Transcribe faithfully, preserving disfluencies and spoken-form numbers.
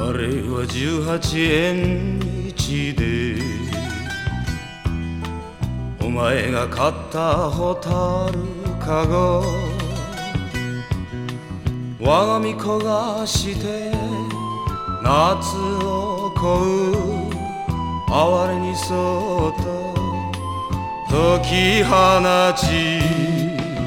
あれはじゅうはちえん日でお前が買ったホタルカゴ我が身焦がして夏を恋う哀れにそっと解き放ち